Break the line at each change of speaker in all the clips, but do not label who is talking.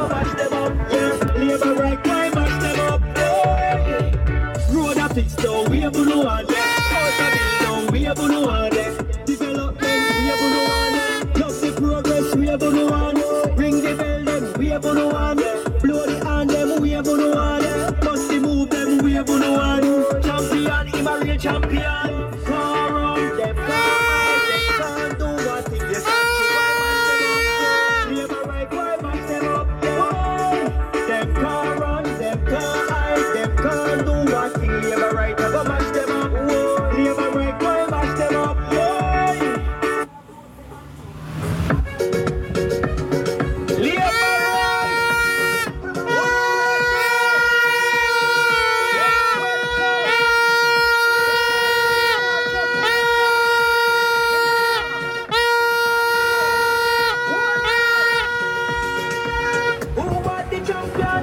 mash them up. Yeah, labor right, why mash them up? Oh, road a fix down, we a blue one there. House a build down, we a blue one there. Development, we a blue one there. Love the progress, we a blue one there. Ring the bell them, we a blue one there. Blow the hand them, we a blue one there. Bust the move them, we a blue one. Champion, him a real champion. Car on them, car high, they can't do one thing. Yes, I'm true, why mash them up? Labor right, why mash them up? Whoa, them car run, them car high, them can't do one thing. Labor right, go mash them up. Whoa, labor right, why mash them up? Whoa, labor who want the champion?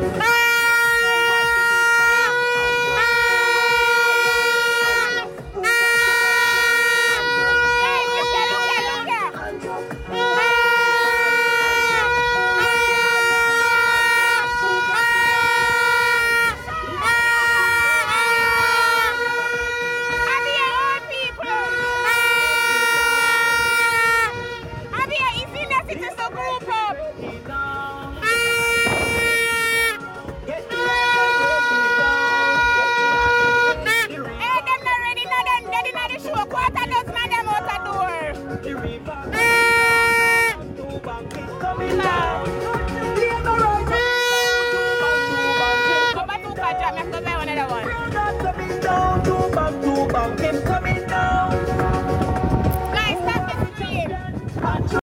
The river, coming down.